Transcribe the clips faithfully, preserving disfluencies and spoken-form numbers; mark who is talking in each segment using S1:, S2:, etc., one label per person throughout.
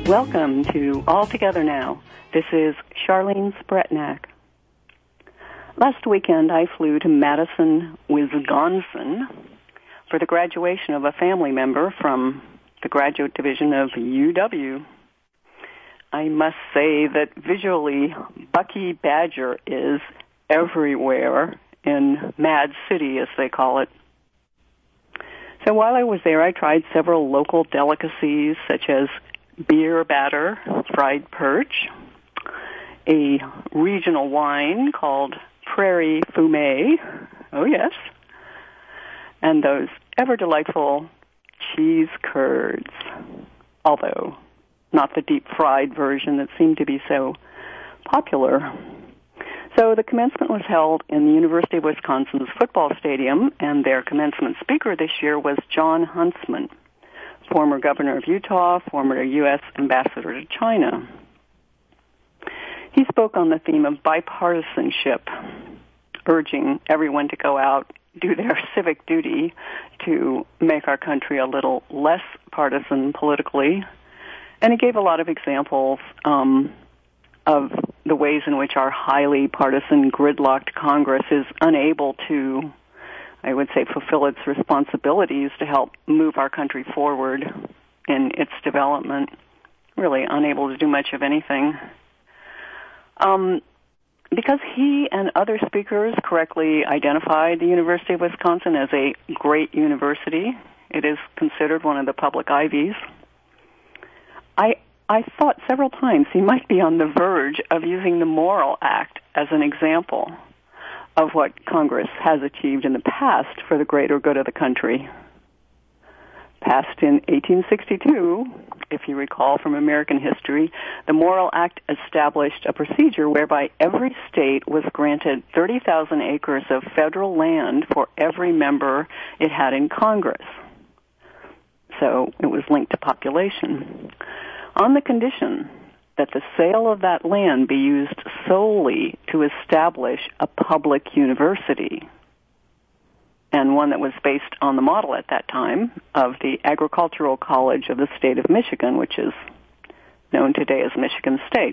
S1: Welcome to All Together Now. This is Charlene Spretnak. Last weekend, I flew to Madison, Wisconsin for the graduation of a family member from the graduate division of U W. I must say that visually, Bucky Badger is everywhere in Mad City, as they call it. So while I was there, I tried several local delicacies, such as beer batter, fried perch, a regional wine called Prairie Fumé, oh yes, and those ever-delightful cheese curds, although not the deep-fried version that seemed to be so popular. So the commencement was held in the University of Wisconsin's football stadium, and their commencement speaker this year was Jon Huntsman, former governor of Utah, former U S ambassador to China. He spoke on the theme of bipartisanship, urging everyone to go out, do their civic duty to make our country a little less partisan politically. And he gave a lot of examples um, of the ways in which our highly partisan, gridlocked Congress is unable to, I would say, fulfill its responsibilities to help move our country forward in its development, really unable to do much of anything. Um, because he and other speakers correctly identified the University of Wisconsin as a great university, it is considered one of the public Ivies, I, I thought several times he might be on the verge of using the Morrill Act as an example of what Congress has achieved in the past for the greater good of the country. Passed in eighteen sixty-two, if you recall from American history, the Morrill Act established a procedure whereby every state was granted thirty thousand acres of federal land for every member it had in Congress. So it was linked to population, on the condition that the sale of that land be used solely to establish a public university, and one that was based on the model at that time of the Agricultural College of the state of Michigan, which is known today as Michigan State.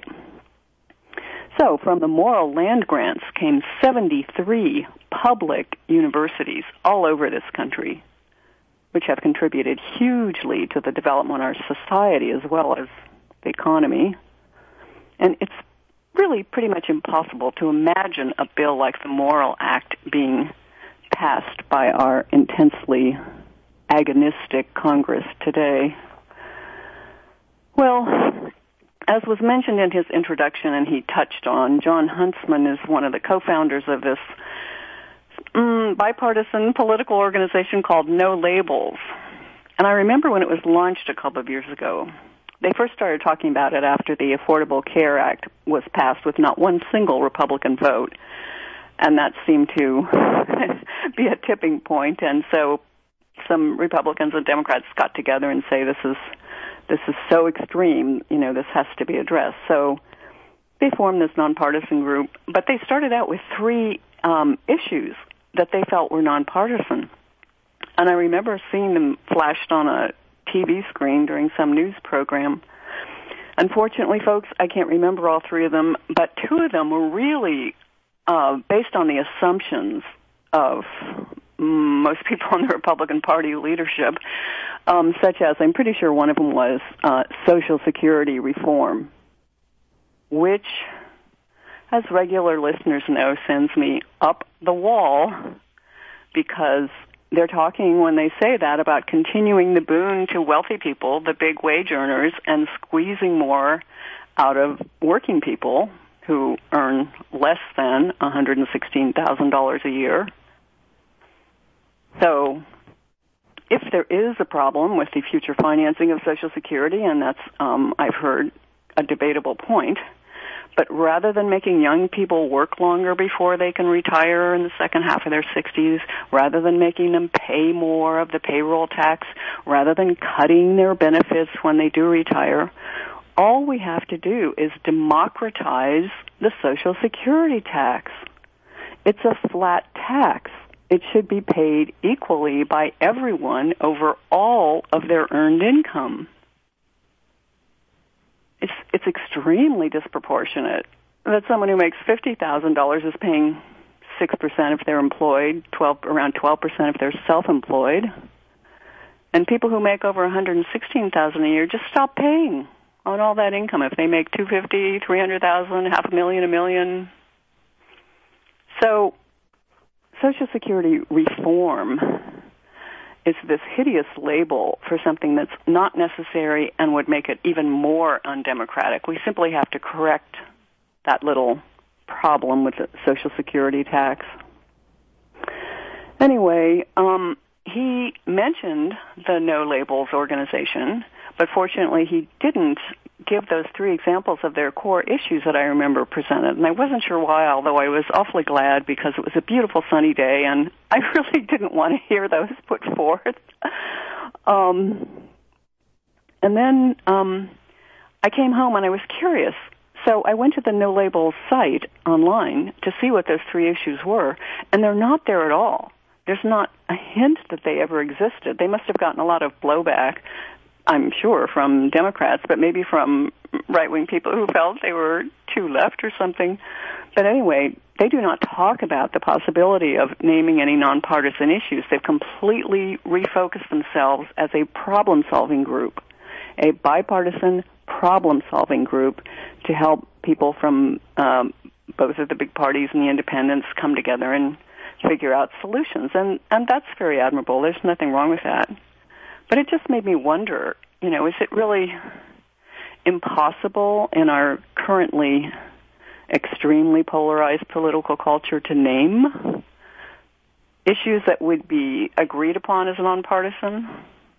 S1: So from the Morrill land grants came seventy-three public universities all over this country, which have contributed hugely to the development of our society as well as the economy. And it's really pretty much impossible to imagine a bill like the Morrill Act being passed by our intensely agonistic Congress today. Well, as was mentioned in his introduction and he touched on, Jon Huntsman is one of the co-founders of this um, bipartisan political organization called No Labels. And I remember when it was launched a couple of years ago, they first started talking about it after the Affordable Care Act was passed with not one single Republican vote. And that seemed to be a tipping point. And so some Republicans and Democrats got together and say this is this is so extreme, you know, this has to be addressed. So they formed this nonpartisan group. But they started out with three um, issues that they felt were nonpartisan. And I remember seeing them flashed on a T V screen during some news program. Unfortunately, folks, I can't remember all three of them, but two of them were really uh, based on the assumptions of most people in the Republican Party leadership, um, such as, I'm pretty sure one of them was uh, Social Security reform, which, as regular listeners know, sends me up the wall because they're talking, when they say that, about continuing the boon to wealthy people, the big wage earners, and squeezing more out of working people who earn less than one hundred sixteen thousand dollars a year. So if there is a problem with the future financing of Social Security, and that's, um, I've heard, a debatable point, but rather than making young people work longer before they can retire in the second half of their sixties, rather than making them pay more of the payroll tax, rather than cutting their benefits when they do retire, all we have to do is democratize the Social Security tax. It's a flat tax. It should be paid equally by everyone over all of their earned income. it's it's extremely disproportionate that someone who makes fifty thousand dollars is paying six percent if they're employed, twelve around twelve percent if they're self-employed, and people who make over one hundred sixteen thousand dollars a year just stop paying on all that income if they make two hundred fifty thousand dollars, three hundred thousand dollars, half a million, a million. So Social Security reform is this hideous label for something that's not necessary and would make it even more undemocratic. We simply have to correct that little problem with the Social Security tax. Anyway, um, he mentioned the No Labels organization, but fortunately he didn't give those three examples of their core issues that I remember presented. And I wasn't sure why, although I was awfully glad because it was a beautiful sunny day and I really didn't want to hear those put forth. Um, and then um, I came home and I was curious. So I went to the No Labels site online to see what those three issues were, and they're not there at all. There's not a hint that they ever existed. They must have gotten a lot of blowback, I'm sure, from Democrats, but maybe from right-wing people who felt they were too left or something. But anyway, they do not talk about the possibility of naming any nonpartisan issues. They've completely refocused themselves as a problem-solving group, a bipartisan problem-solving group to help people from um, both of the big parties and the independents come together and figure out solutions. And, and that's very admirable. There's nothing wrong with that. But it just made me wonder, you know, is it really impossible in our currently extremely polarized political culture to name issues that would be agreed upon as nonpartisan?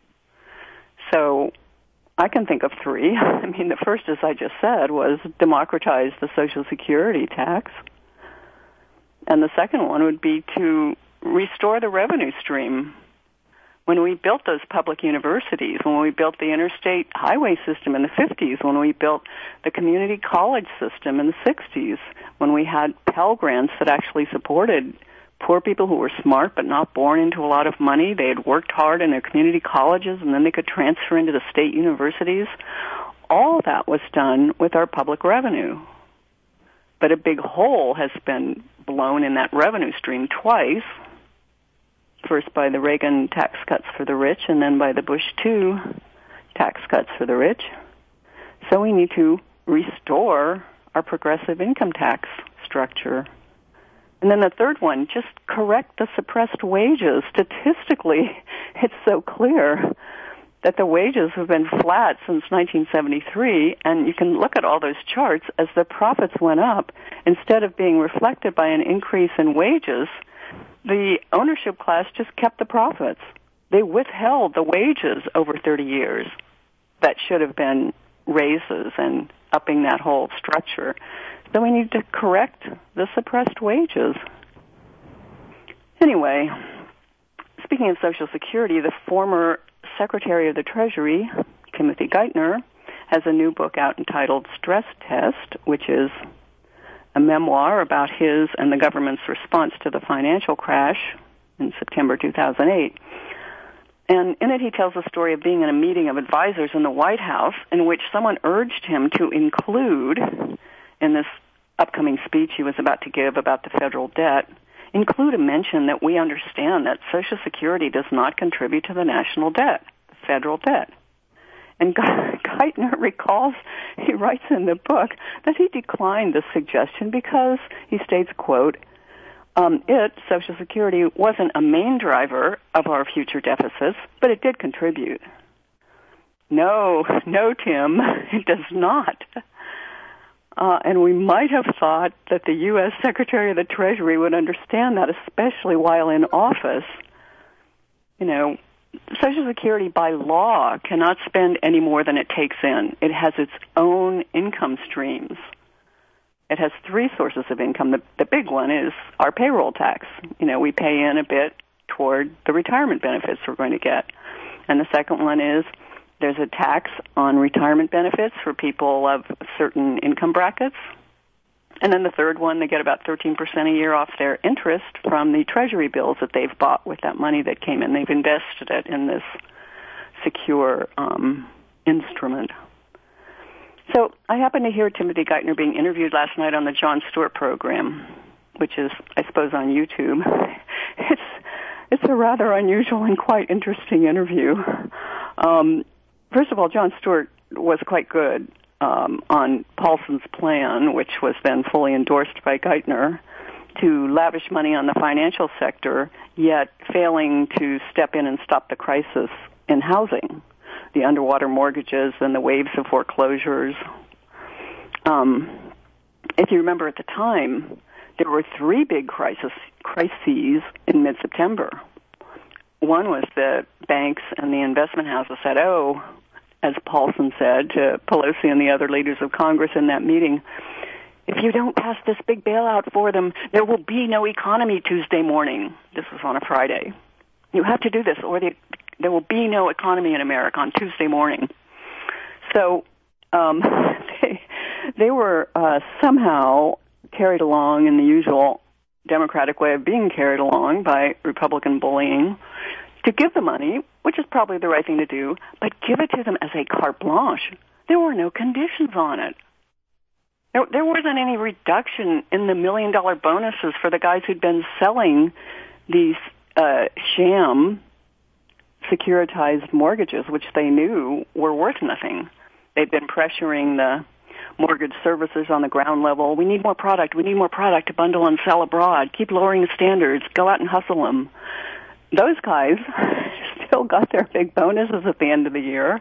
S1: So I can think of three. I mean, the first, as I just said, was democratize the Social Security tax. And the second one would be to restore the revenue stream. When we built those public universities, when we built the interstate highway system in the fifties, when we built the community college system in the sixties, when we had Pell Grants that actually supported poor people who were smart but not born into a lot of money, they had worked hard in their community colleges and then they could transfer into the state universities, all that was done with our public revenue. But a big hole has been blown in that revenue stream twice. First by the Reagan tax cuts for the rich, and then by the Bush two tax cuts for the rich. So we need to restore our progressive income tax structure. And then the third one, just correct the suppressed wages. Statistically, it's so clear that the wages have been flat since nineteen seventy-three, and you can look at all those charts as the profits went up. Instead of being reflected by an increase in wages, the ownership class just kept the profits. They withheld the wages over thirty years that should have been raises and upping that whole structure. So we need to correct the suppressed wages. Anyway, speaking of Social Security, the former Secretary of the Treasury, Timothy Geithner, has a new book out entitled Stress Test, which is a memoir about his and the government's response to the financial crash in September two thousand eight. And in it he tells the story of being in a meeting of advisors in the White House in which someone urged him to include, in this upcoming speech he was about to give about the federal debt, include a mention that we understand that Social Security does not contribute to the national debt, the federal debt. And Geithner recalls, he writes in the book, that he declined this suggestion because, he states, quote, um, it, Social Security, wasn't a main driver of our future deficits, but it did contribute. No, no, Tim, it does not. Uh, and we might have thought that the U S Secretary of the Treasury would understand that, especially while in office. You know, Social Security, by law, cannot spend any more than it takes in. It has its own income streams. It has three sources of income. The, the big one is our payroll tax. You know, we pay in a bit toward the retirement benefits we're going to get. And the second one is there's a tax on retirement benefits for people of certain income brackets. And then the third one, they get about thirteen percent a year off their interest from the Treasury bills that they've bought with that money that came in. They've invested it in this secure um, instrument. So I happened to hear Timothy Geithner being interviewed last night on the Jon Stewart program, which is, I suppose, on YouTube. It's it's a rather unusual and quite interesting interview. Um, first of all, Jon Stewart was quite good um, on Paulson's plan, which was then fully endorsed by Geithner, to lavish money on the financial sector, yet failing to step in and stop the crisis in housing, the underwater mortgages and the waves of foreclosures. Um, if you remember at the time, there were three big crisis, crises in mid-September. One was that banks and the investment houses said, oh, as Paulson said to Pelosi and the other leaders of Congress in that meeting, if you don't pass this big bailout for them, there will be no economy Tuesday morning. This was on a Friday. You have to do this, or the, there will be no economy in America on Tuesday morning. So um, they, they were uh, somehow carried along in the usual Democratic way of being carried along by Republican bullying to give the money, which is probably the right thing to do, but give it to them as a carte blanche. There were no conditions on it. There, there wasn't any reduction in the million-dollar bonuses for the guys who'd been selling these uh, sham securitized mortgages, which they knew were worth nothing. They'd been pressuring the mortgage servicers on the ground level. We need more product. We need more product to bundle and sell abroad. Keep lowering the standards. Go out and hustle them. Those guys still got their big bonuses at the end of the year.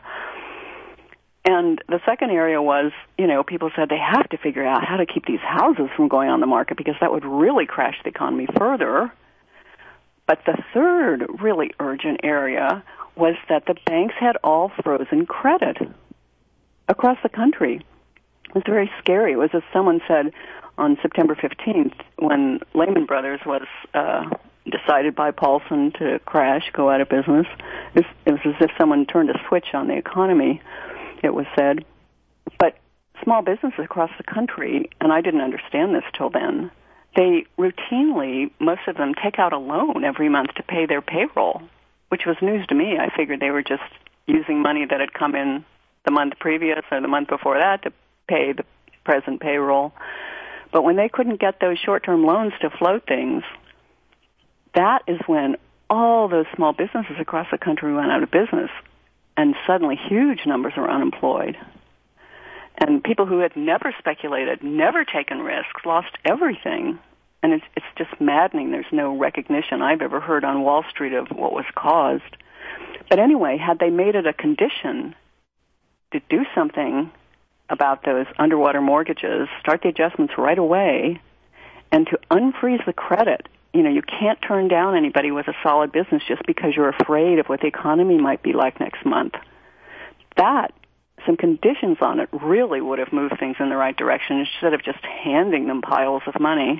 S1: And the second area was, you know, people said they have to figure out how to keep these houses from going on the market because that would really crash the economy further. But the third really urgent area was that the banks had all frozen credit across the country. It was very scary. It was as someone said on September fifteenth when Lehman Brothers was uh, decided by Paulson to crash, go out of business. It was, it was as if someone turned a switch on the economy, it was said. But small businesses across the country, and I didn't understand this till then, they routinely, most of them, take out a loan every month to pay their payroll, which was news to me. I figured they were just using money that had come in the month previous or the month before that to pay the present payroll. But when they couldn't get those short-term loans to float things, that is when all those small businesses across the country went out of business, and suddenly huge numbers are unemployed. And people who had never speculated, never taken risks, lost everything. And it's, it's just maddening. There's no recognition I've ever heard on Wall Street of what was caused. But anyway, had they made it a condition to do something about those underwater mortgages, start the adjustments right away, and to unfreeze the credit. You know, you can't turn down anybody with a solid business just because you're afraid of what the economy might be like next month. That, some conditions on it, really would have moved things in the right direction instead of just handing them piles of money.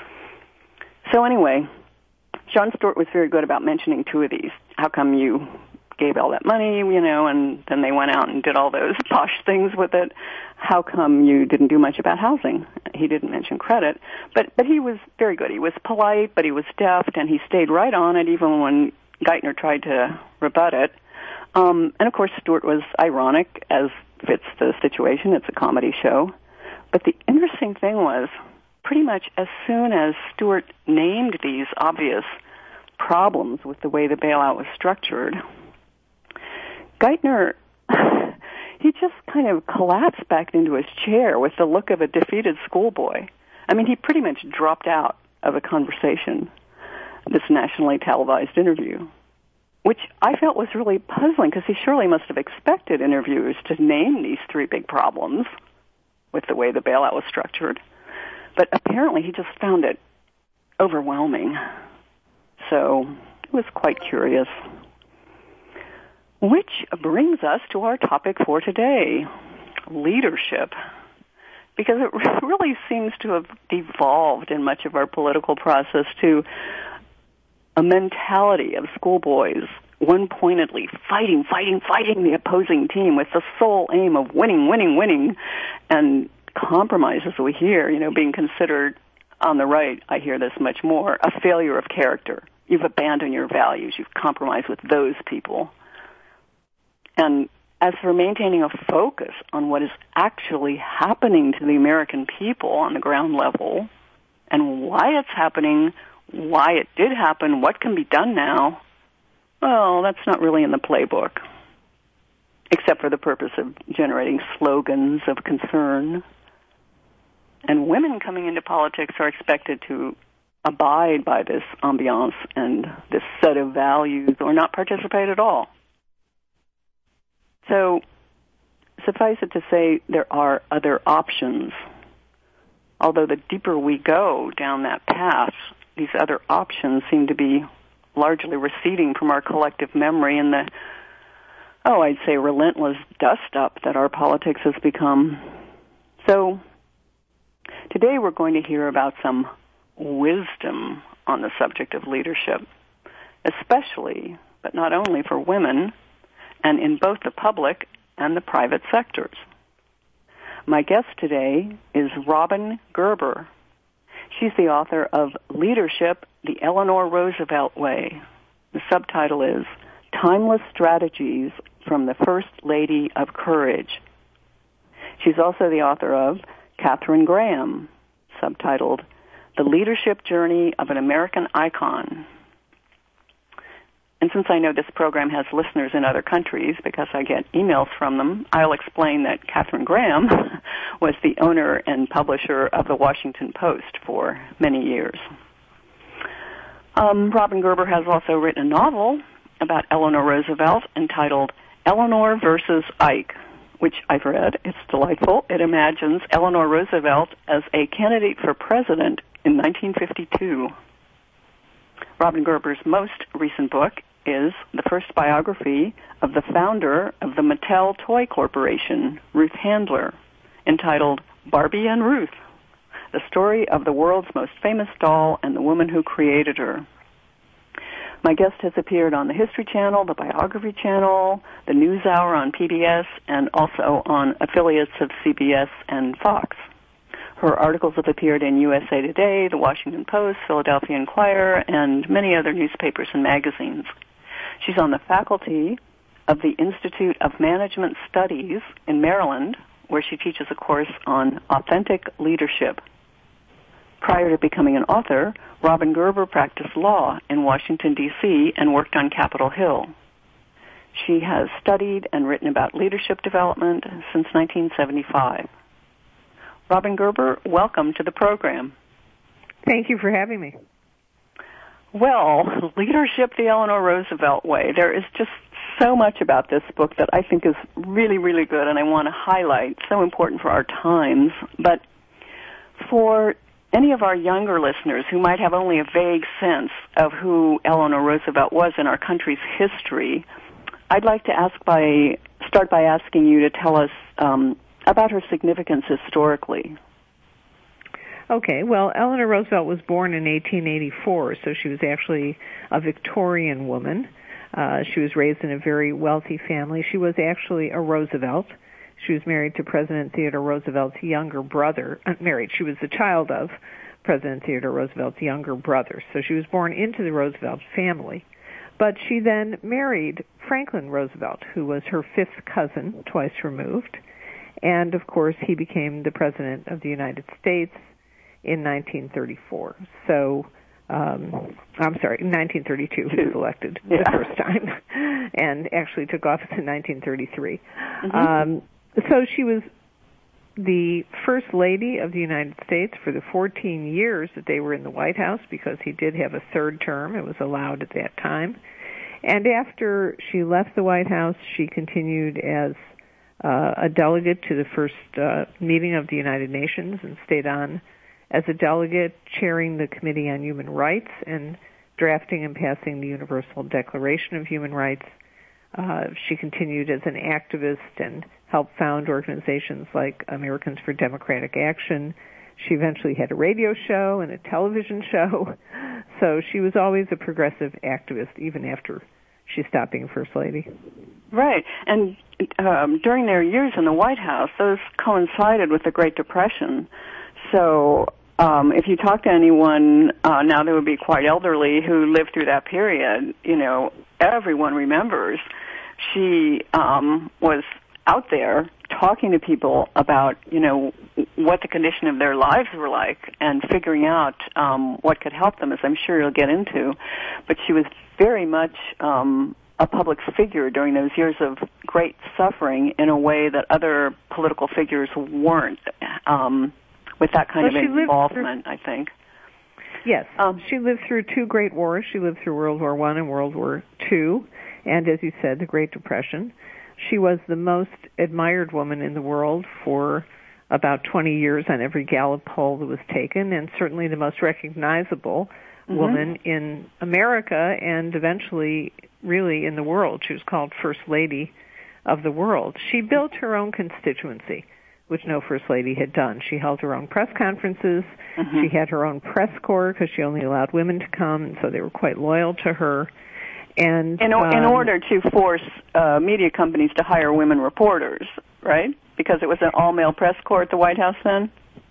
S1: So anyway, Jon Stewart was very good about mentioning two of these. How come you gave all that money, you know, and then they went out and did all those posh things with it? How come you didn't do much about housing? He didn't mention credit, but but he was very good. He was polite, but he was deft, and he stayed right on it even when Geithner tried to rebut it. Um, and of course, Stewart was ironic, as fits the situation. It's a comedy show. But the interesting thing was, pretty much as soon as Stewart named these obvious problems with the way the bailout was structured, Geithner, he just kind of collapsed back into his chair with the look of a defeated schoolboy. I mean, he pretty much dropped out of a conversation, this nationally televised interview, which I felt was really puzzling because he surely must have expected interviewers to name these three big problems with the way the bailout was structured. But apparently he just found it overwhelming. So it was quite curious. Which brings us to our topic for today, leadership. Because it really seems to have devolved in much of our political process to a mentality of schoolboys one-pointedly fighting, fighting, fighting the opposing team with the sole aim of winning, winning, winning, and compromise, as we hear, you know, being considered on the right, I hear this much more, a failure of character. You've abandoned your values. You've compromised with those people. And as for maintaining a focus on what is actually happening to the American people on the ground level and why it's happening, why it did happen, what can be done now, well, that's not really in the playbook, except for the purpose of generating slogans of concern. And women coming into politics are expected to abide by this ambiance and this set of values or not participate at all. So, suffice it to say, there are other options. Although the deeper we go down that path, these other options seem to be largely receding from our collective memory in the, oh, I'd say relentless dust-up that our politics has become. So, today we're going to hear about some wisdom on the subject of leadership, especially, but not only for women, and in both the public and the private sectors. My guest today is Robin Gerber. She's the author of Leadership, the Eleanor Roosevelt Way. The subtitle is Timeless Strategies from the First Lady of Courage. She's also the author of Katharine Graham, subtitled The Leadership Journey of an American Icon. And since I know this program has listeners in other countries because I get emails from them, I'll explain that Katharine Graham was the owner and publisher of the Washington Post for many years. Um, Robin Gerber has also written a novel about Eleanor Roosevelt entitled Eleanor versus Ike, which I've read. It's delightful. It imagines Eleanor Roosevelt as a candidate for president in nineteen fifty-two. Robin Gerber's most recent book is the first biography of the founder of the Mattel Toy Corporation, Ruth Handler, entitled Barbie and Ruth, the story of the world's most famous doll and the woman who created her. My guest has appeared on the History Channel, the Biography Channel, the NewsHour on P B S, and also on affiliates of C B S and Fox. Her articles have appeared in U S A Today, The Washington Post, Philadelphia Inquirer, and many other newspapers and magazines. She's on the faculty of the Institute of Management Studies in Maryland, where she teaches a course on authentic leadership. Prior to becoming an author, Robin Gerber practiced law in Washington, D C and worked on Capitol Hill. She has studied and written about leadership development since nineteen seventy-five. Robin Gerber, welcome to the program.
S2: Thank you for having me.
S1: Well, Leadership, the Eleanor Roosevelt Way. There is just so much about this book that I think is really, really good, and I want to highlight. So important for our times. But for any of our younger listeners who might have only a vague sense of who Eleanor Roosevelt was in our country's history, I'd like to ask by start by asking you to tell us um, about her significance historically.
S2: Okay, well, Eleanor Roosevelt was born in eighteen eighty-four, so she was actually a Victorian woman. Uh, she was raised in a very wealthy family. She was actually a Roosevelt. She was married to President Theodore Roosevelt's younger brother. Uh, married, she was the child of President Theodore Roosevelt's younger brother. So she was born into the Roosevelt family. But she then married Franklin Roosevelt, who was her fifth cousin, twice removed. And, of course, he became the President of the United States in nineteen thirty-four. So, um, I'm sorry, in nineteen thirty-two he was elected yeah. the first time, and actually took office in nineteen thirty-three. Mm-hmm. Um, so she was the First Lady of the United States for the fourteen years that they were in the White House, because he did have a third term. It was allowed at that time. And after she left the White House, she continued as uh, a delegate to the first uh, meeting of the United Nations and stayed on as a delegate, chairing the Committee on Human Rights and drafting and passing the Universal Declaration of Human Rights. Uh, she continued as an activist and helped found organizations like Americans for Democratic Action. She eventually had a radio show and a television show. So she was always a progressive activist, even after she stopped being First Lady.
S1: Right. And um, during their years in the White House, those coincided with the Great Depression. So um, if you talk to anyone uh, now that would be quite elderly who lived through that period, you know, everyone remembers she um, was out there talking to people about, you know, what the condition of their lives were like and figuring out um, what could help them, as I'm sure you'll get into. But she was very much um, a public figure during those years of great suffering in a way that other political figures weren't, um, with that kind
S2: well,
S1: of involvement, through, I think.
S2: Yes. Um, she lived through two great wars. She lived through World War One and World War Two, and, as you said, the Great Depression. She was the most admired woman in the world for about twenty years on every Gallup poll that was taken, and certainly the most recognizable mm-hmm. woman in America and eventually really in the world. She was called First Lady of the world. She built her own constituency, which no First Lady had done. She held her own press conferences. Mm-hmm. She had her own press corps because she only allowed women to come, so they were quite loyal to her. And
S1: in,
S2: um,
S1: in order to force uh, media companies to hire women reporters, right? Because it was an all-male press corps at the White House then?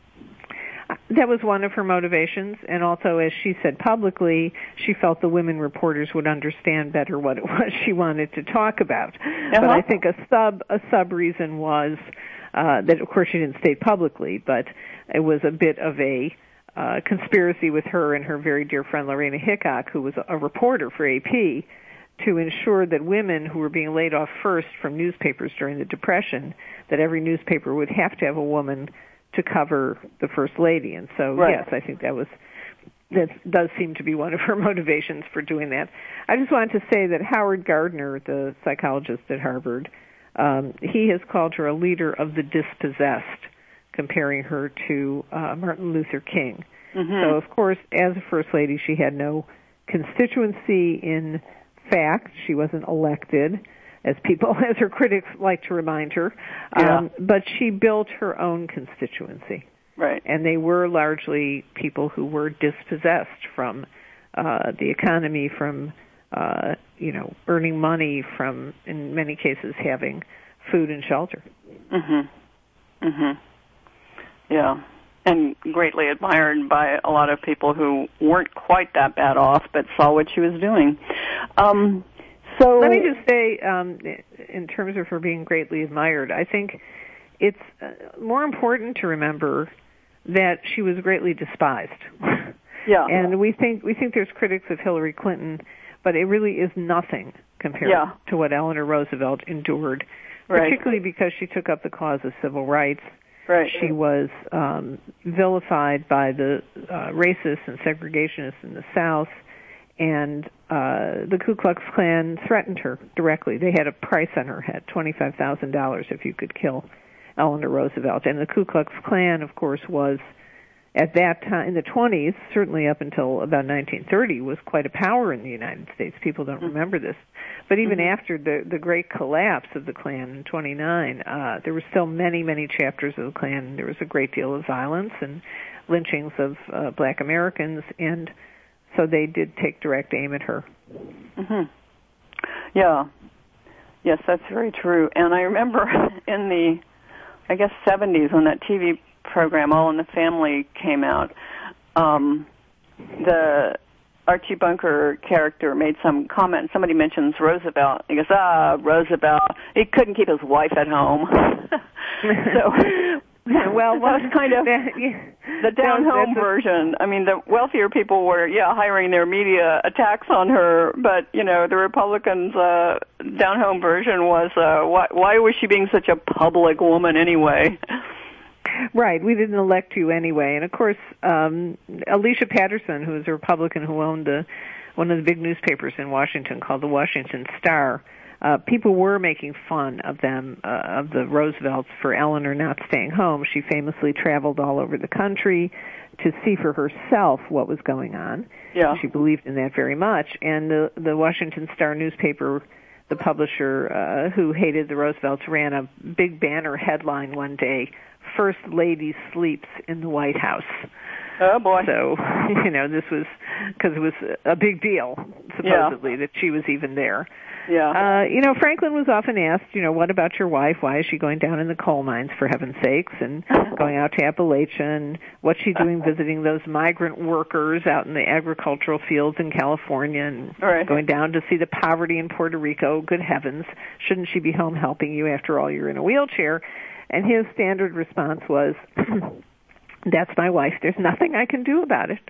S2: That was one of her motivations, and also, as she said publicly, she felt the women reporters would understand better what it was she wanted to talk about. Uh-huh. But I think a sub a sub reason was uh, that, of course, she didn't state publicly, but it was a bit of a uh, conspiracy with her and her very dear friend Lorena Hickok, who was a reporter for A P, to ensure that women who were being laid off first from newspapers during the Depression, that every newspaper would have to have a woman to cover the First Lady. And so, right. yes, I think that was that does seem to be one of her motivations for doing that. I just wanted to say that Howard Gardner, the psychologist at Harvard, um, he has called her a leader of the dispossessed, comparing her to uh, Martin Luther King. Mm-hmm. So, of course, as a First Lady, she had no constituency in fact. She wasn't elected, as people, as her critics like to remind her.
S1: Yeah.
S2: Um, but she built her own constituency.
S1: Right.
S2: And they were largely people who were dispossessed from uh, the economy, from, uh, you know, earning money, from, in many cases, having food and shelter.
S1: Mm-hmm. Mm-hmm. Yeah. And greatly admired by a lot of people who weren't quite that bad off, but saw what she was doing. Um, so
S2: let me just say, um, in terms of her being greatly admired, I think it's uh, more important to remember that she was greatly despised.
S1: Yeah.
S2: And we think we think there's critics of Hillary Clinton, but it really is nothing compared
S1: yeah.
S2: to what Eleanor Roosevelt endured,
S1: right.
S2: particularly because she took up the cause of civil rights.
S1: Right.
S2: She was um, vilified by the uh, racists and segregationists in the South, and uh, the Ku Klux Klan threatened her directly. They had a price on her head, twenty-five thousand dollars if you could kill Eleanor Roosevelt. And the Ku Klux Klan, of course, was, at that time, in the twenties, certainly up until about nineteen thirty, was quite a power in the United States. People don't mm-hmm. remember this. But even mm-hmm. after the, the great collapse of the Klan in twenty-nine, uh, there were still many, many chapters of the Klan. There was a great deal of violence and lynchings of uh, black Americans, and so they did take direct aim at her.
S1: Mm-hmm. Yeah. Yes, that's very true. And I remember in the, I guess, seventies when that T V program All in the Family came out, um, the Archie Bunker character made some comment. Somebody mentions Roosevelt. He goes, ah, Roosevelt. He couldn't keep his wife at home. So,
S2: well,
S1: that was kind of the down-home version. I mean, the wealthier people were, yeah, hiring their media attacks on her, but, you know, the Republicans' uh, down-home version was, uh, why, why was she being such a public woman anyway?
S2: Right, we didn't elect you anyway. And, of course, um, Alicia Patterson, who was a Republican who owned the, one of the big newspapers in Washington called the Washington Star, uh, people were making fun of them, uh, of the Roosevelts, for Eleanor not staying home. She famously traveled all over the country to see for herself what was going on.
S1: Yeah.
S2: She believed in that very much. And the, the Washington Star newspaper, the publisher uh, who hated the Roosevelts, ran a big banner headline one day, First Lady Sleeps in the White House.
S1: Oh, boy.
S2: So, you know, this was, because it was a big deal, supposedly, yeah. that she was even there.
S1: Yeah.
S2: Uh, you know, Franklin was often asked, you know, what about your wife? Why is she going down in the coal mines, for heaven's sakes, and going out to Appalachia, and what's she doing visiting those migrant workers out in the agricultural fields in California, and
S1: right.
S2: going down to see the poverty in Puerto Rico? Good heavens, shouldn't she be home helping you? After all, you're in a wheelchair. And his standard response was, that's my wife. There's nothing I can do about it.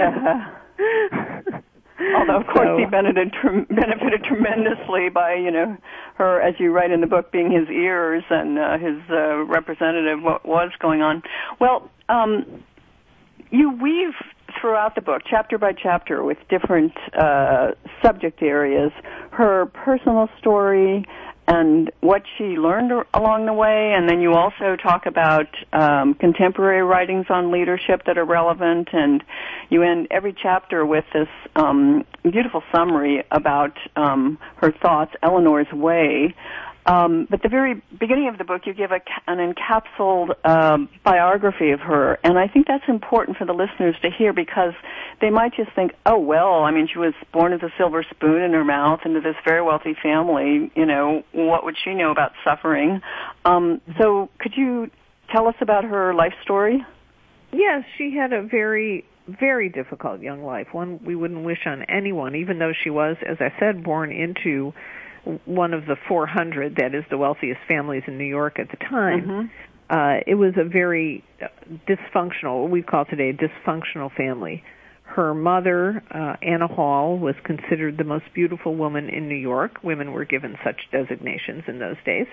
S1: Although, of course,
S2: so,
S1: he benefited, benefited tremendously by, you know, her, as you write in the book, being his ears and uh, his uh, representative, what was going on. Well, um, you weave throughout the book, chapter by chapter, with different uh, subject areas, her personal story and what she learned along the way, and then you also talk about um, contemporary writings on leadership that are relevant, and you end every chapter with this um, beautiful summary about um, her thoughts, Eleanor's Way. Um, but the very beginning of the book, you give a, an encapsulated um, biography of her, and I think that's important for the listeners to hear because they might just think, oh, well, I mean, she was born with a silver spoon in her mouth into this very wealthy family, you know, what would she know about suffering? Um, so could you tell us about her life story?
S2: Yes, she had a very, very difficult young life, one we wouldn't wish on anyone, even though she was, as I said, born into one of the four hundred, that is the wealthiest families in New York at the time.
S1: Mm-hmm.
S2: Uh, it was a very dysfunctional, what we call today a dysfunctional family. Her mother, uh, Anna Hall, was considered the most beautiful woman in New York. Women were given such designations in those days.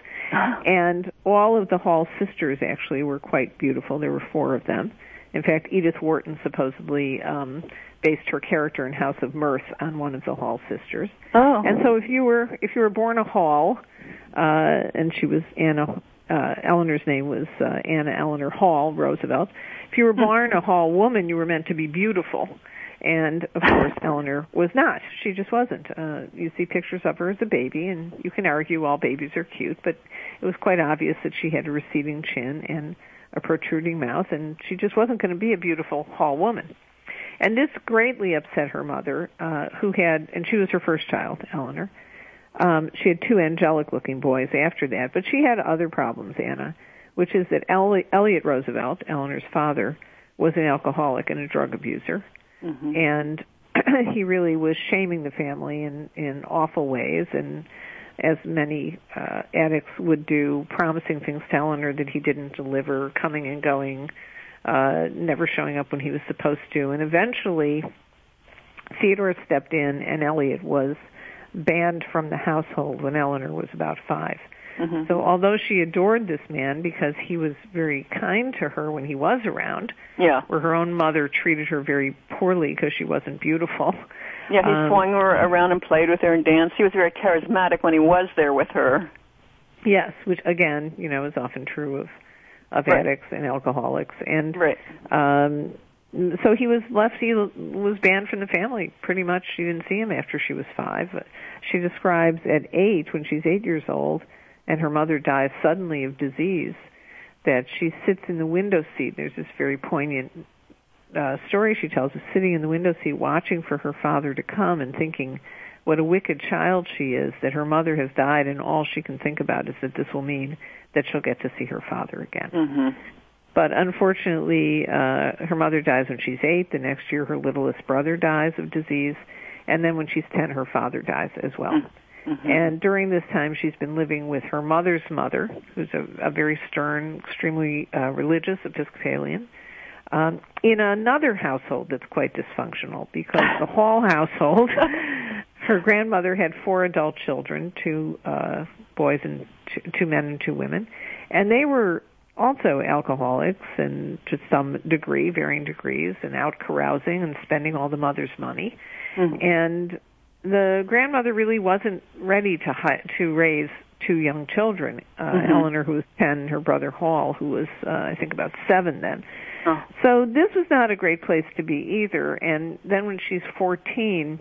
S2: And all of the Hall sisters actually were quite beautiful. There were four of them. In fact, Edith Wharton supposedly um, based her character in House of Mirth on one of the Hall sisters.
S1: Oh.
S2: And so if you were if you were born a Hall, uh, and she was Anna, uh, Eleanor's name was uh, Anna Eleanor Hall Roosevelt. If you were born a Hall woman, you were meant to be beautiful. And, of course, Eleanor was not. She just wasn't. Uh, you see pictures of her as a baby, and you can argue all babies are cute, but it was quite obvious that she had a receding chin and a protruding mouth, and she just wasn't going to be a beautiful Hall woman. And this greatly upset her mother, uh, who had, and she was her first child, Eleanor. Um, she had two angelic-looking boys after that, but she had other problems, Anna, which is that Eli- Elliot Roosevelt, Eleanor's father, was an alcoholic and a drug abuser.
S1: Mm-hmm.
S2: And he really was shaming the family in, in awful ways, and as many uh, addicts would do, promising things to Eleanor that he didn't deliver, coming and going, uh, never showing up when he was supposed to. And eventually, Theodore stepped in, and Elliot was banned from the household when Eleanor was about five.
S1: Mm-hmm.
S2: So although she adored this man because he was very kind to her when he was around,
S1: yeah.
S2: where her own mother treated her very poorly because she wasn't beautiful.
S1: Yeah, he
S2: um,
S1: swung her around and played with her and danced. He was very charismatic when he was there with her.
S2: Yes, which again, you know, is often true of of
S1: right.
S2: addicts and alcoholics. And
S1: right.
S2: um, so he was left. He was banned from the family. Pretty much, she didn't see him after she was five. She describes at eight, when she's eight years old, and her mother dies suddenly of disease, that she sits in the window seat. There's this very poignant uh, story she tells of sitting in the window seat watching for her father to come and thinking what a wicked child she is, that her mother has died and all she can think about is that this will mean that she'll get to see her father again.
S1: Mm-hmm.
S2: But unfortunately, uh, her mother dies when she's eight. The next year, her littlest brother dies of disease. And then when she's ten, her father dies as well.
S1: Mm-hmm.
S2: And during this time, she's been living with her mother's mother, who's a, a very stern, extremely uh, religious Episcopalian, um, in another household that's quite dysfunctional, because the Hall household, her grandmother had four adult children, two uh, boys and two, two men and two women, and they were also alcoholics and to some degree, varying degrees, and out carousing and spending all the mother's money.
S1: Mm-hmm.
S2: And the grandmother really wasn't ready to hi- to raise two young children, uh, mm-hmm. Eleanor, who was ten, her brother Hall, who was, uh, I think, about seven then.
S1: Oh.
S2: So this was not a great place to be either. And then when she's fourteen,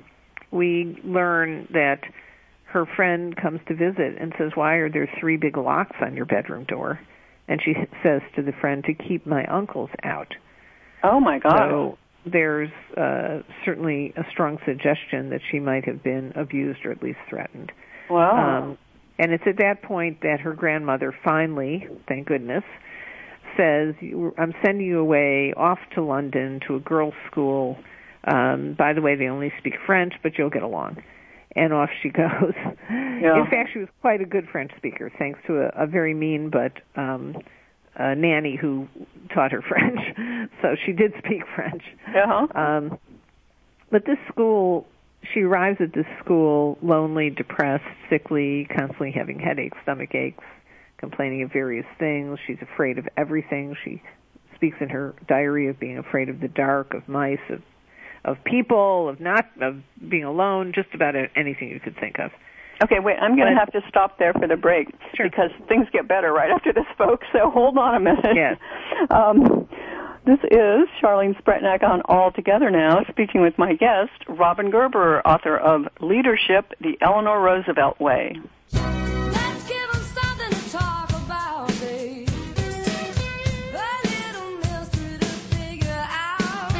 S2: we learn that her friend comes to visit and says, "Why are there three big locks on your bedroom door?" And she says to the friend, "To keep my uncles out."
S1: Oh, my God.
S2: So there's uh, certainly a strong suggestion that she might have been abused or at least threatened.
S1: Wow.
S2: Um, and it's at that point that her grandmother finally, thank goodness, says, I'm sending you away off to London to a girls' school. Um, by the way, they only speak French, but you'll get along. And off she goes.
S1: Yeah.
S2: In fact, she was quite a good French speaker, thanks to a, a very mean but um, a nanny who taught her French. So she did speak French.
S1: Uh-huh.
S2: Um, but this school, she arrives at this school lonely, depressed, sickly, constantly having headaches, stomach aches, complaining of various things. She's afraid of everything. She speaks in her diary of being afraid of the dark, of mice, of of people, of not of being alone, just about anything you could think of.
S1: Okay, wait, I'm going to have to stop there for the break
S2: Sure.
S1: because things get better right after this, folks, so hold on a minute.
S2: Yes.
S1: Um, this is Charlene Spretnak on All Together Now, speaking with my guest, Robin Gerber, author of Leadership, The Eleanor Roosevelt Way.
S3: Let's give 'em something to talk about, babe. A little mystery to figure out.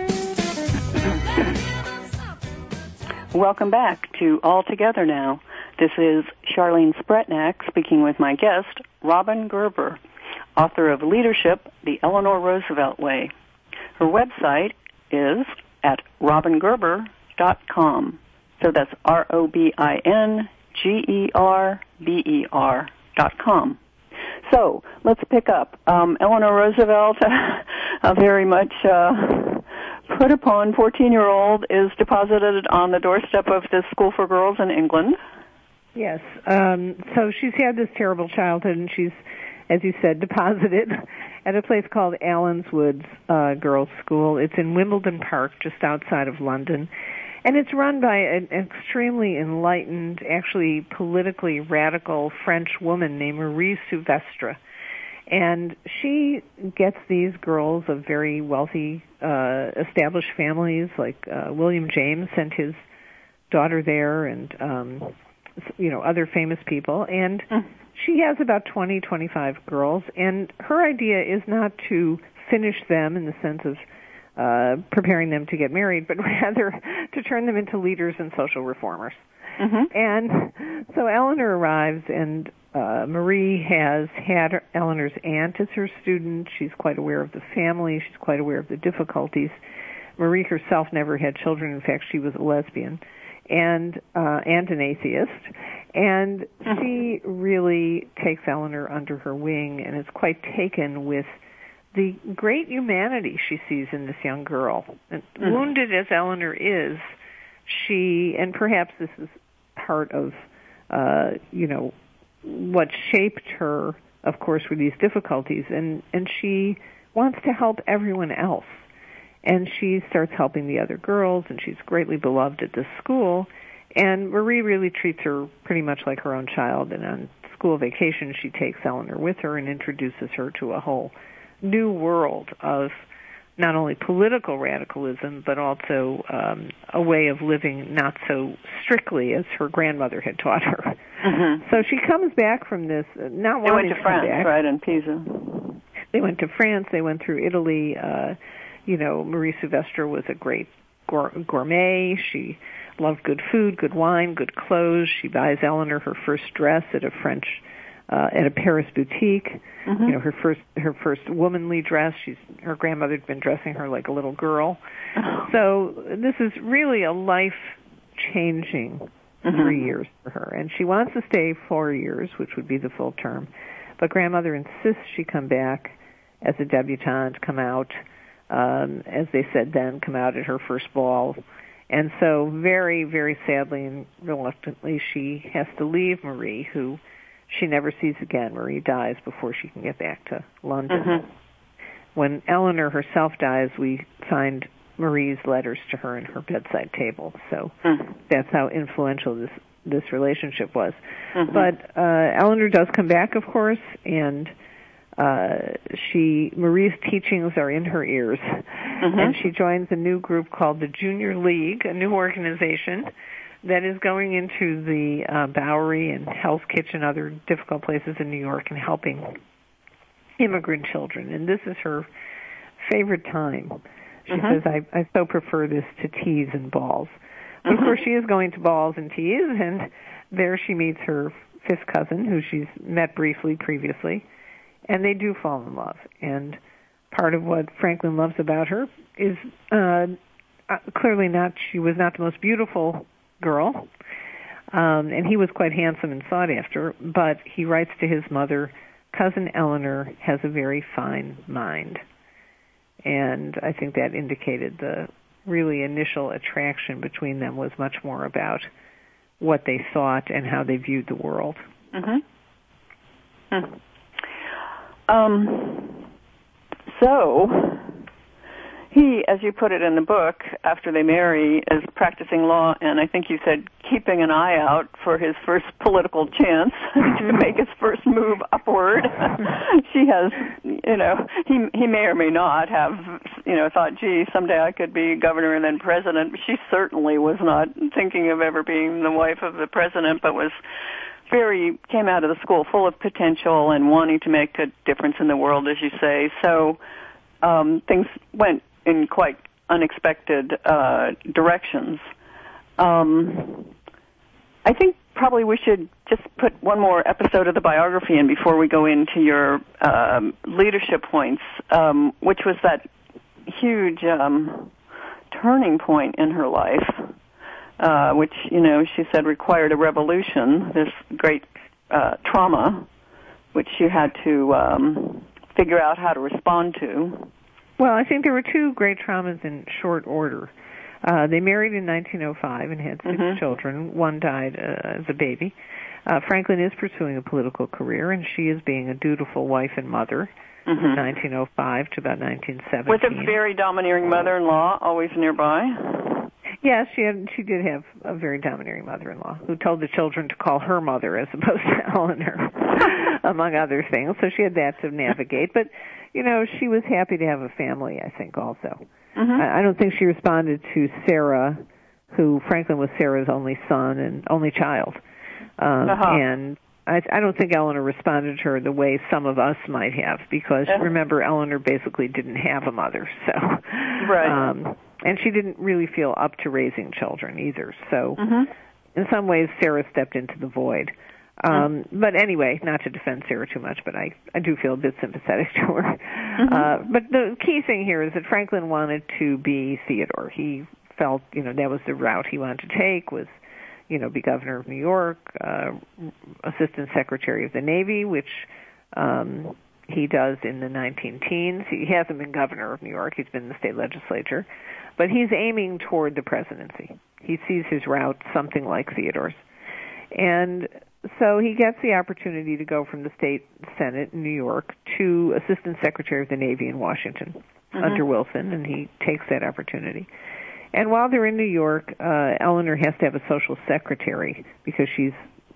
S3: Let's give 'em something to talk.
S1: Welcome back to All Together Now. This is Charlene Spretnak speaking with my guest, Robin Gerber, author of Leadership, The Eleanor Roosevelt Way. Her website is at robin gerber dot com. So that's R O B I N G E R B E R dot com. So let's pick up. Um, Eleanor Roosevelt, a very much uh, put upon fourteen-year-old, is deposited on the doorstep of this school for girls in England.
S2: Yes. Um, so she's had this terrible childhood, and she's, as you said, deposited at a place called Allen's Woods uh, Girls' School. It's in Wimbledon Park, just outside of London. And it's run by an extremely enlightened, actually politically radical French woman named Marie Souvestre. And she gets these girls of very wealthy, uh, established families, like uh, William James sent his daughter there, and, um, you know, other famous people. And mm. she has about twenty, twenty-five girls, and her idea is not to finish them in the sense of uh, preparing them to get married, but rather to turn them into leaders and social reformers. Mm-hmm. And so Eleanor arrives, and uh, Marie has had her, Eleanor's aunt as her student. She's quite aware of the family. She's quite aware of the difficulties. Marie herself never had children. In fact, she was a lesbian and uh, and an atheist. And mm-hmm. she really takes Eleanor under her wing and is quite taken with the great humanity she sees in this young girl. And mm-hmm. wounded as Eleanor is, she, and perhaps this is part of, uh, you know, what shaped her, of course, were these difficulties, and, and she wants to help everyone else. And she starts helping the other girls, and she's greatly beloved at this school. And Marie really treats her pretty much like her own child, and on school vacation she takes Eleanor with her and introduces her to a whole new world of not only political radicalism, but also um, a way of living not so strictly as her grandmother had taught her. Mm-hmm. So she comes back from this, uh, not
S1: they
S2: wanting
S1: went to, to France,
S2: come back.
S1: right, in Pisa.
S2: They went to France. They went through Italy. Uh, you know, Marie Souvestre was a great gour- gourmet. She loved good food, good wine, good clothes. She buys Eleanor her first dress at a French Uh, at a Paris boutique, mm-hmm. you know, her first her first womanly dress. She's her grandmother had been dressing her like a little girl. Oh. So this is really a life-changing mm-hmm. three years for her, and she wants to stay four years, which would be the full term. But grandmother insists she come back as a debutante, come out, um, as they said then, come out at her first ball. And so very, very sadly and reluctantly, she has to leave Marie, who she never sees again. Marie dies before she can get back to London. Mm-hmm. When Eleanor herself dies, we find Marie's letters to her in her bedside table. So mm-hmm. that's how influential this this relationship was. Mm-hmm. But uh, Eleanor does come back, of course, and uh, she Marie's teachings are in her ears, mm-hmm. and she joins a new group called the Junior League, a new organization that is going into the uh, Bowery and Hell's Kitchen, other difficult places in New York, and helping immigrant children. And this is her favorite time. She
S1: Mhm.
S2: says, I, I so prefer this to teas and balls. But
S1: Mhm.
S2: of course, she is going to balls and teas, and there she meets her fifth cousin, who she's met briefly previously, and they do fall in love. And part of what Franklin loves about her is uh, uh, clearly not, she was not the most beautiful girl, um, and he was quite handsome and sought after, but he writes to his mother, Cousin Eleanor has a very fine mind. And I think that indicated the really initial attraction between them was much more about what they thought and how they viewed the world.
S1: Mm-hmm. Hmm. Um, so, he, as you put it in the book, after they marry, is practicing law, and I think you said keeping an eye out for his first political chance to make his first move upward. She has, you know, he he may or may not have, you know, thought, gee, someday I could be governor and then president. But she certainly was not thinking of ever being the wife of the president, but was very, came out of the school full of potential and wanting to make a difference in the world, as you say. So um, things went in quite unexpected uh, directions. Um, I think probably we should just put one more episode of the biography in before we go into your um, leadership points, um, which was that huge um, turning point in her life, uh, which, you know, she said required a revolution, this great uh, trauma, which you had to um, figure out how to respond to.
S2: Well, I think there were two great traumas in short order. Uh, they married in nineteen oh five and had six
S1: Mm-hmm.
S2: children. One died uh, as a baby. Uh, Franklin is pursuing a political career, and she is being a dutiful wife and mother
S1: Mm-hmm.
S2: from nineteen oh five to about nineteen seventeen.
S1: With a very domineering mother-in-law always nearby.
S2: Yes, she had, she did have a very domineering mother-in-law who told the children to call her mother as opposed to Eleanor, among other things. So she had that to navigate. But, you know, she was happy to have a family, I think, also.
S1: Mm-hmm.
S2: I, I don't think she responded to Sarah, who Franklin was Sarah's only son and only child. Um,
S1: Uh-huh.
S2: And I, I don't think Eleanor responded to her the way some of us might have, because
S1: Uh-huh.
S2: remember, Eleanor basically didn't have a mother. So,
S1: Right.
S2: Um, and she didn't really feel up to raising children either. So
S1: Mm-hmm.
S2: in some ways, Sarah stepped into the void. Um, but anyway, not to defend Sarah too much, but I, I do feel a bit sympathetic to her.
S1: Mm-hmm.
S2: Uh, but the key thing here is that Franklin wanted to be Theodore. He felt, you know, that was the route he wanted to take, was, you know, be governor of New York, uh, assistant secretary of the Navy, which um, he does in the nineteen teens. He hasn't been governor of New York. He's been in the state legislature. But he's aiming toward the presidency. He sees his route something like Theodore's. And so he gets the opportunity to go from the state Senate in New York to Assistant Secretary of the Navy in Washington
S1: Mm-hmm.
S2: under Wilson, and he takes that opportunity. And while they're in New York, uh, Eleanor has to have a social secretary because she's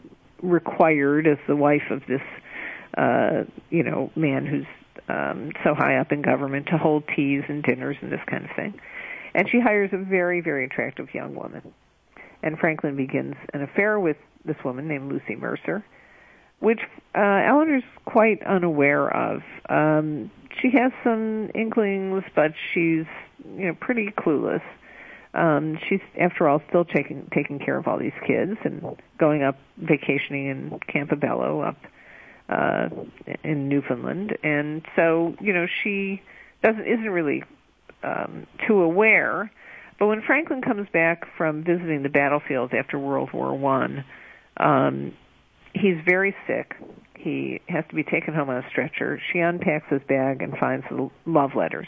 S2: required as the wife of this, uh, you know, man who's um, so high up in government to hold teas and dinners and this kind of thing. And she hires a very, very attractive young woman. And Franklin begins an affair with this woman named Lucy Mercer, which uh, Eleanor's quite unaware of. Um, she has some inklings, but she's, you know, pretty clueless. Um, she's, after all, still taking taking care of all these kids and going up vacationing in Campobello up uh, in Newfoundland, and so, you know, she doesn't isn't really um, too aware. But when Franklin comes back from visiting the battlefields after World War One, um, he's very sick. He has to be taken home on a stretcher. She unpacks his bag and finds the love letters.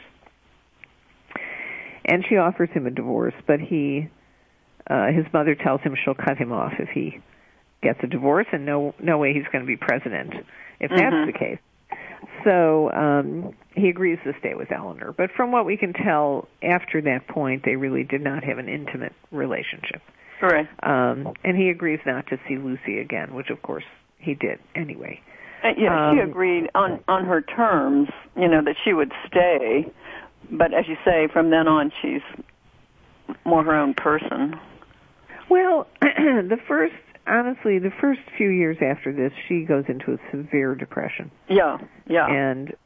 S2: And she offers him a divorce, but he, uh, his mother tells him she'll cut him off if he gets a divorce, and no, no way he's going to be president if that's
S1: Mm-hmm.
S2: the case. So um, he agrees to stay with Eleanor. But from what we can tell, after that point, they really did not have an intimate relationship.
S1: Correct.
S2: Um, and he agrees not to see Lucy again, which, of course, he did anyway.
S1: Uh, yeah, she
S2: Um,
S1: agreed on on her terms, you know, that she would stay. But as you say, from then on, she's more her own person.
S2: Well, the first, honestly, the first few years after this, she goes into a severe depression.
S1: Yeah, yeah.
S2: And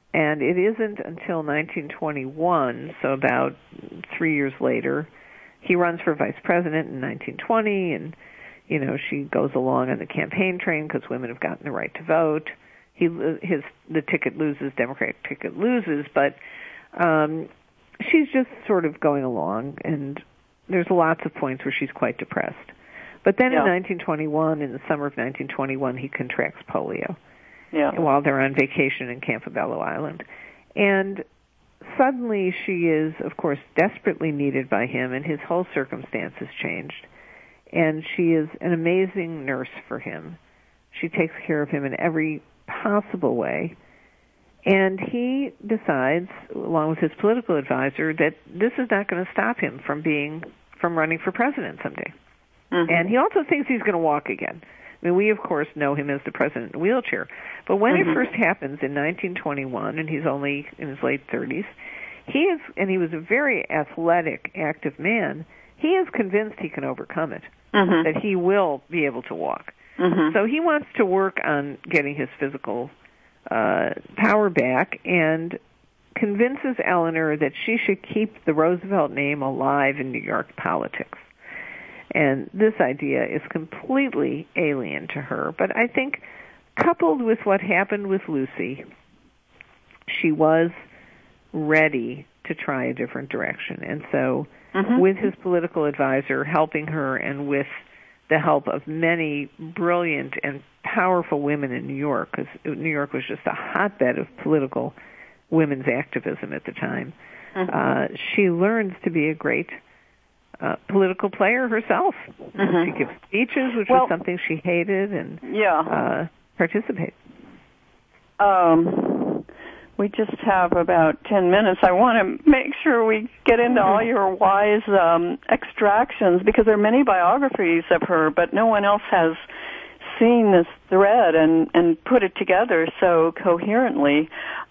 S2: And it isn't until nineteen twenty-one, so about three years later, he runs for vice president in nineteen twenty, and, you know, she goes along on the campaign train because women have gotten the right to vote. He, his, the ticket loses, Democratic ticket loses, but um, she's just sort of going along, and there's lots of points where she's quite depressed. But then yeah. in nineteen twenty-one, in the summer of nineteen twenty-one, he contracts polio. Yeah. While they're on vacation in Campobello Island. And suddenly she is, of course, desperately needed by him, and his whole circumstances changed. And she is an amazing nurse for him. She takes care of him in every possible way. And he decides, along with his political advisor, that this is not going to stop him from being, from running for president someday. Mm-hmm. And he also thinks he's going to walk again. I mean, we, of course, know him as the president in a wheelchair. But when mm-hmm. it first happens in nineteen twenty-one, and he's only in his late thirties, he is, and he was a very athletic, active man, he is convinced he can overcome it, mm-hmm. that he will be able to walk. Mm-hmm. So he wants to work on getting his physical uh, power back and convinces Eleanor that she should keep the Roosevelt name alive in New York politics. And this idea is completely alien to her. But I think, coupled with what happened with Lucy, she was ready to try a different direction. And so, mm-hmm. with his political advisor helping her, and with the help of many brilliant and powerful women in New York, because New York was just a hotbed of political women's activism at the time, mm-hmm. uh, she learns to be a great Uh, political player herself. Mm-hmm. She gives speeches, which well, was something she hated, and
S1: yeah.
S2: uh, participates.
S1: Um, we just have about ten minutes. I want to make sure we get into all your wise um, extractions, because there are many biographies of her, but no one else has seen this thread and, and put it together so coherently.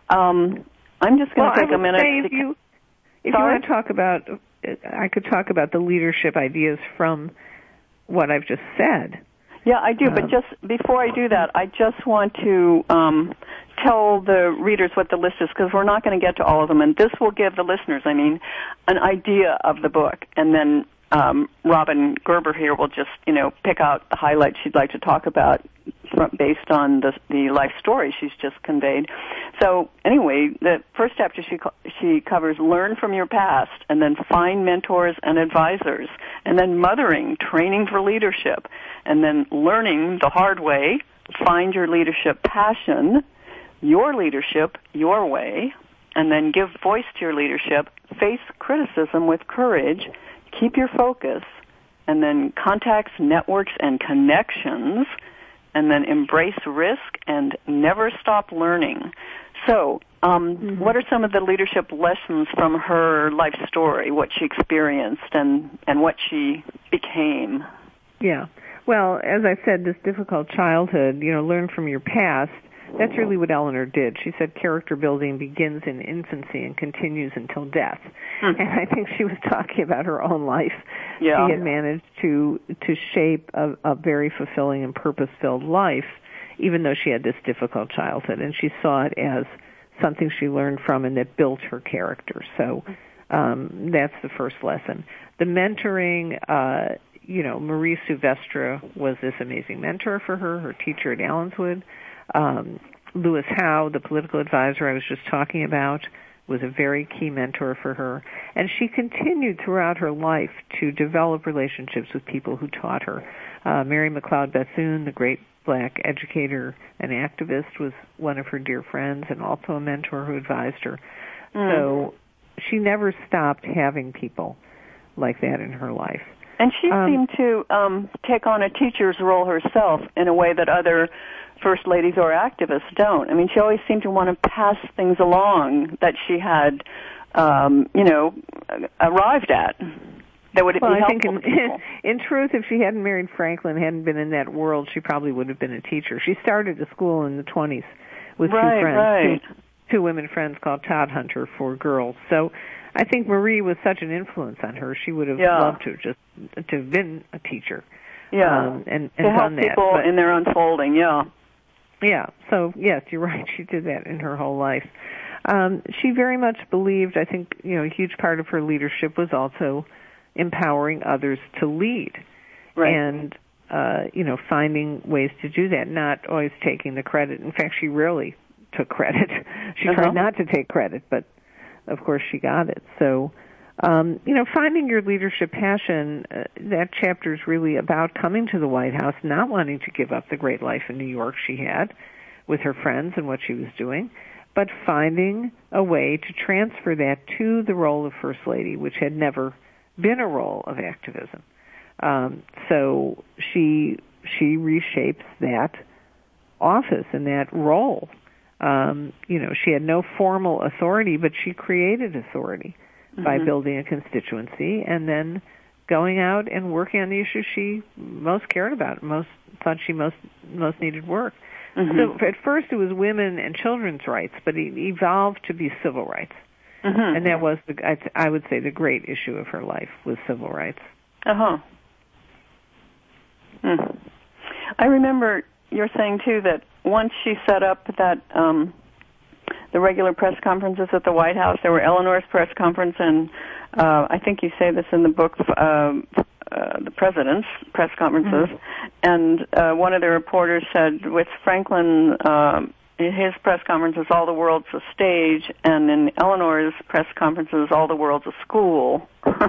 S1: Um, I'm just going to
S2: well,
S1: take
S2: I
S1: a minute.
S2: Say if
S1: to
S2: you, if you want to talk about, I could talk about the leadership ideas from what I've just said.
S1: Yeah, I do, um, but just before I do that, I just want to um, tell the readers what the list is, because we're not going to get to all of them, and this will give the listeners, I mean, an idea of the book, and then um, Robin Gerber here will just, you know, pick out the highlights she'd like to talk about from, based on the, the life story she's just conveyed. So anyway, the first chapter she she covers learn from your past, and then find mentors and advisors, and then mothering, training for leadership, and then learning the hard way, find your leadership passion, your leadership your way, and then give voice to your leadership, face criticism with courage, keep your focus, and then contacts, networks, and connections, and then embrace risk and never stop learning. So, um, mm-hmm. what are some of the leadership lessons from her life story, what she experienced and, and what she became?
S2: Yeah. Well, as I said, this difficult childhood, you know, learn from your past, that's really what Eleanor did. She said character building begins in infancy and continues until death. Mm-hmm. And I think she was talking about her own life. Yeah. She had managed to to shape a, a very fulfilling and purpose-filled life, even though she had this difficult childhood. And she saw it as something she learned from and that built her character. So um, that's the first lesson. The mentoring, uh, you know, Marie Souvestre was this amazing mentor for her, her teacher at Allenswood. Um, Lewis Howe, the political advisor I was just talking about, was a very key mentor for her. And she continued throughout her life to develop relationships with people who taught her. Uh, Mary McLeod Bethune, the great black educator and activist, was one of her dear friends and also a mentor who advised her. Mm. So she never stopped having people like that in her life.
S1: And she
S2: um,
S1: seemed to um, take on a teacher's role herself in a way that other first ladies or activists don't. I mean, she always seemed to want to pass things along that she had, um, you know, arrived at. That would
S2: well,
S1: be
S2: I think
S1: helpful
S2: in,
S1: to people.
S2: in truth, if she hadn't married Franklin, hadn't been in that world, she probably would have been a teacher. She started a school in the twenties with
S1: right,
S2: two friends,
S1: right.
S2: two, two women friends called Todd Hunter for girls. So I think Marie was such an influence on her. She would have
S1: yeah.
S2: loved to just to have been a teacher.
S1: Yeah,
S2: um, and, and
S1: to help
S2: done that.
S1: people
S2: but,
S1: in their unfolding. Yeah.
S2: Yeah, so yes, you're right. She did that in her whole life. um, she very much believed, I think, you know, a huge part of her leadership was also empowering others to lead.
S1: Right.
S2: And, uh, you know, finding ways to do that, not always taking the credit. In fact, she rarely took credit. She
S1: Uh-huh.
S2: tried not to take credit, but of course she got it. So, um, you know, finding your leadership passion, uh, that chapter is really about coming to the White House, not wanting to give up the great life in New York she had with her friends and what she was doing, but finding a way to transfer that to the role of First Lady, which had never been a role of activism. Um, so she she reshapes that office and that role. Um, you know, she had no formal authority, but she created authority mm-hmm. by building a constituency and then going out and working on the issues she most cared about, most thought she most most needed work. Mm-hmm. So at first it was women and children's rights, but it evolved to be civil rights. Mm-hmm. And that was, the, I, I would say, the great issue of her life was civil rights.
S1: Uh-huh. Hmm. I remember you're saying, too, that once she set up that um, the regular press conferences at the White House, there were Eleanor's press conference, and uh, I think you say this in the book, uh, uh, the president's press conferences, mm-hmm. and uh, one of the reporters said, with Franklin, um, his press conferences, all the world's a stage, and in Eleanor's press conferences, all the world's a school.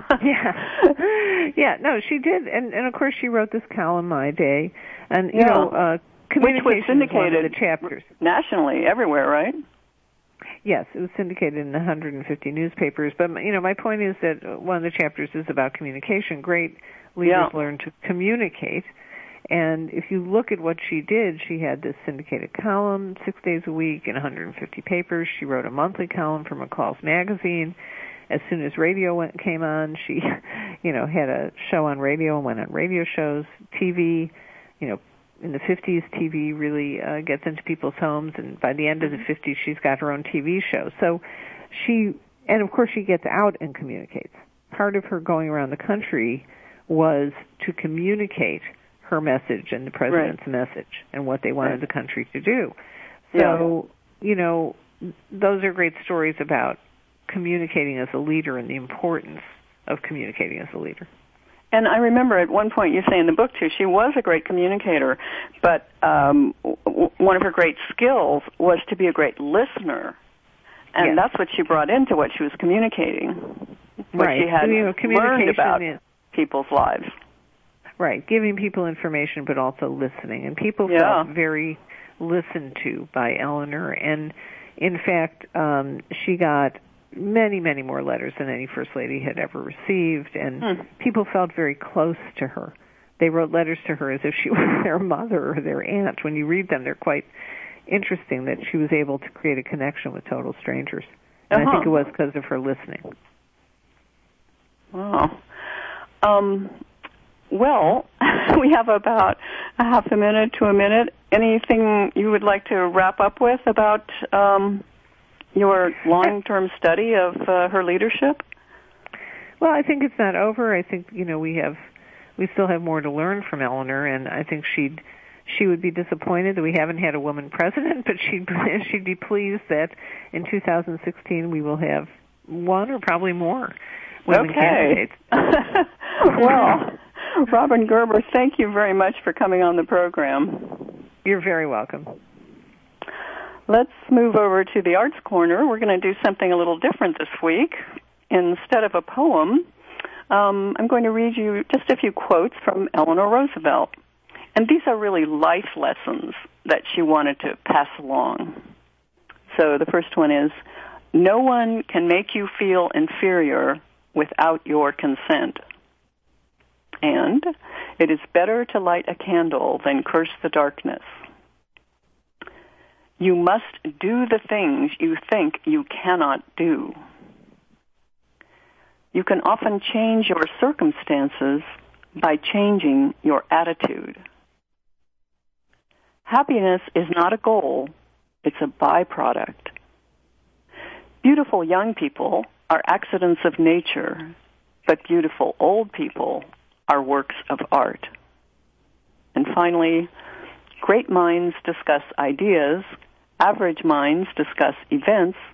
S2: yeah, yeah. No, she did, and and of course she wrote this column, My Day, and you
S1: yeah.
S2: know, uh, communication
S1: which was syndicated
S2: is one of the chapters
S1: nationally, everywhere, right?
S2: Yes, it was syndicated in one hundred fifty newspapers. But you know, my point is that one of the chapters is about communication. Great leaders
S1: yeah.
S2: learn to communicate. And if you look at what she did, she had this syndicated column six days a week in one hundred fifty papers. She wrote a monthly column for McCall's Magazine. As soon as radio went, came on, she, you know, had a show on radio and went on radio shows. T V, you know, in the fifties, T V really uh, gets into people's homes, and by the end of the fifties, she's got her own T V show. So she, and of course, she gets out and communicates. Part of her going around the country was to communicate her message and the president's right. message and what they wanted right. the country to do. So, yeah. you know, those are great stories about communicating as a leader and the importance of communicating as a leader.
S1: And I remember at one point you say in the book, too, she was a great communicator, but um, w- one of her great skills was to be a great listener. And yes. that's what she brought into what she was communicating, what
S2: right.
S1: she had
S2: you know,
S1: learned about
S2: is,
S1: people's lives.
S2: Right, giving people information, but also listening. And people
S1: yeah.
S2: felt very listened to by Eleanor. And, in fact, um, she got many, many more letters than any First Lady had ever received, and hmm. people felt very close to her. They wrote letters to her as if she was their mother or their aunt. When you read them, they're quite interesting that she was able to create a connection with total strangers. And
S1: uh-huh.
S2: I think it was because of her listening.
S1: Wow. Um, well, we have about a half a minute to a minute. Anything you would like to wrap up with about um, your long-term study of uh, her leadership?
S2: Well, I think it's not over. I think, you know, we have, we still have more to learn from Eleanor, and I think she'd, she would be disappointed that we haven't had a woman president, but she'd, she'd be pleased that in two thousand sixteen we will have one or probably more women
S1: okay.
S2: candidates.
S1: Well, Robin Gerber, thank you very much for coming on the program.
S2: You're very welcome.
S1: Let's move over to the Arts Corner. We're going to do something a little different this week. Instead of a poem, um, I'm going to read you just a few quotes from Eleanor Roosevelt. And these are really life lessons that she wanted to pass along. So the first one is, no one can make you feel inferior without your consent. And it is better to light a candle than curse the darkness. You must do the things you think you cannot do. You can often change your circumstances by changing your attitude. Happiness is not a goal, it's a byproduct. Beautiful young people are accidents of nature, but beautiful old people are works of art. And finally, great minds discuss ideas, average minds discuss events,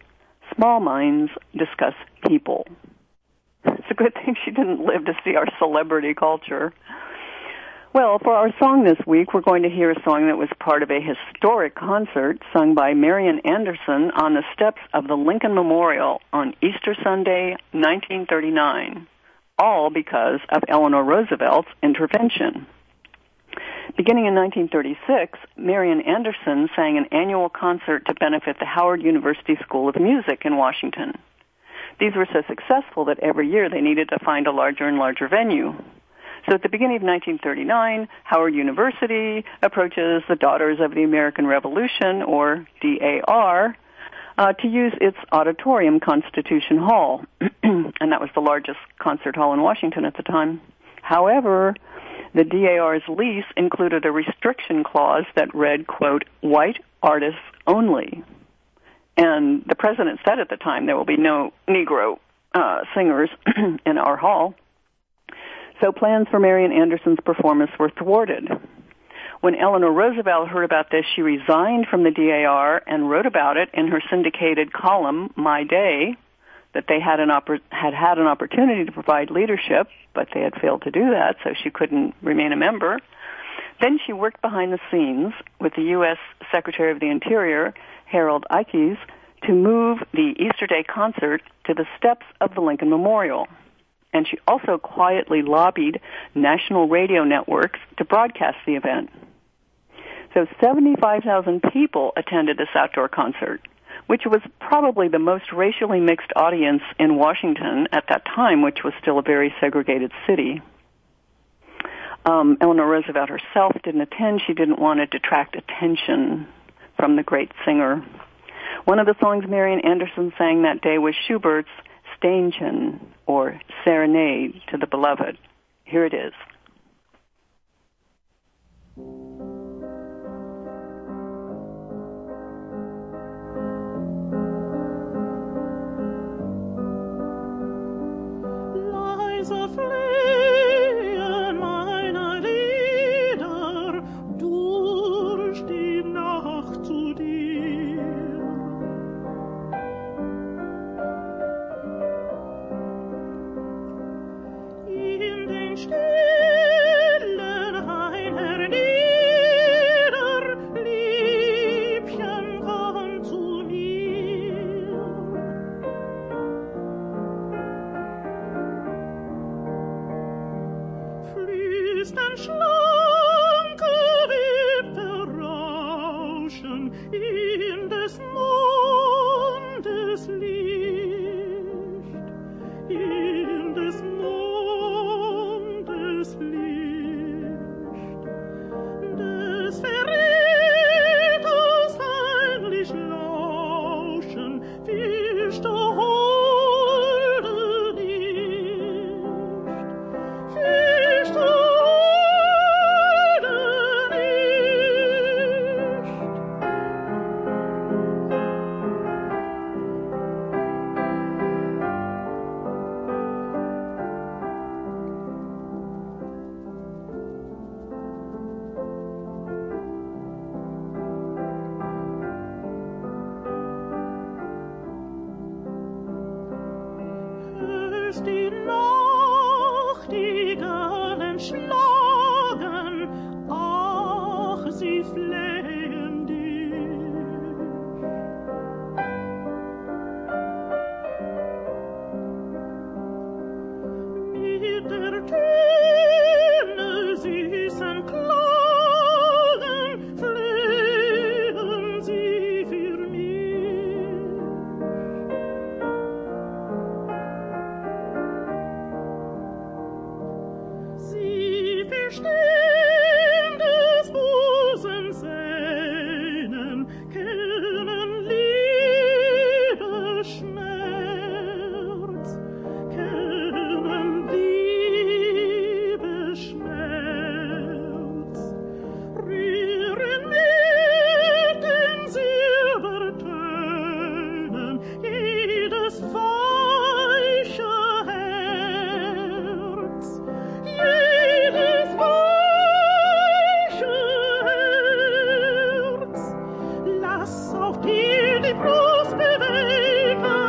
S1: Small minds discuss people. It's a good thing she didn't live to see our celebrity culture. Well, for our song this week, we're going to hear a song that was part of a historic concert sung by Marian Anderson on the steps of the Lincoln Memorial on Easter Sunday, nineteen thirty-nine, all because of Eleanor Roosevelt's intervention. Beginning in nineteen thirty-six, Marian Anderson sang an annual concert to benefit the Howard University School of Music in Washington. These were so successful that every year they needed to find a larger and larger venue. So at the beginning of nineteen thirty-nine, Howard University approaches the Daughters of the American Revolution, or D A R, uh, to use its auditorium, Constitution Hall, and that was the largest concert hall in Washington at the time. However, the D A R's lease included a restriction clause that read, quote, white artists only. And the president said at the time there will be no Negro uh, singers in our hall. So plans for Marian Anderson's performance were thwarted. When Eleanor Roosevelt heard about this, she resigned from the D A R and wrote about it in her syndicated column, My Day, that they had an oppor- had had an opportunity to provide leadership, but they had failed to do that, so she couldn't remain a member. Then she worked behind the scenes with the U S Secretary of the Interior, Harold Ickes, to move the Easter Day concert to the steps of the Lincoln Memorial. And she also quietly lobbied national radio networks to broadcast the event. So seventy-five thousand people attended this outdoor concert, which was probably the most racially mixed audience in Washington at that time, which was still a very segregated city. Um, Eleanor Roosevelt herself didn't attend. She didn't want to detract attention from the great singer. One of the songs Marian Anderson sang that day was Schubert's Ständchen, or Serenade to the Beloved. Here it is.
S4: Leise flehen meine Lieder durch die Nacht zu dir. In den stillen Hain hernieder, Liebchen, komm zu mir. Flüstern schlanke Lippen rauschen in des Mondes Licht, in des Mondes Licht, des Verräters heimlich lauschen, wischt der Holde nicht, wischt der Holde nicht. Hörst die Nachtigallen schlagen, ach, sie flehen dich. Mit der Töne süßen Klagen flehen sie für mich. Sie verstehen des Busens Sehnen, kennen Liebesschmerz, kennen Liebesschmerz. Rühren mit den Silbertönen jedes weiche Herz, jedes weiche Herz. Lass auch dir die Brust bewegen,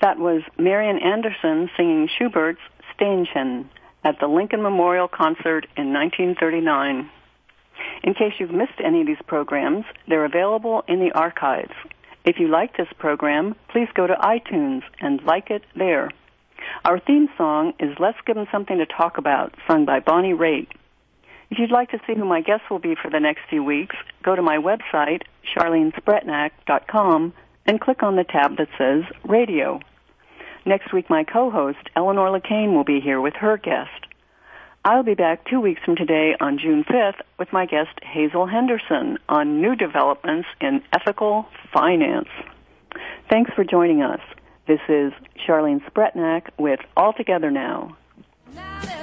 S1: That was Marian Anderson singing Schubert's Ständchen at the Lincoln Memorial Concert in nineteen thirty-nine. In case you've missed any of these programs, they're available in the archives. If you like this program, please go to iTunes and like it there. Our theme song is Let's Give 'Em Something to Talk About, sung by Bonnie Raitt. If you'd like to see who my guests will be for the next few weeks, go to my website, charlene spretnak dot com, and click on the tab that says Radio. Next week, my co-host, Eleanor LeCain, will be here with her guest. I'll be back two weeks from today on June fifth with my guest, Hazel Henderson, on new developments in ethical finance. Thanks for joining us. This is Charlene Spretnak with All Together Now.
S3: Now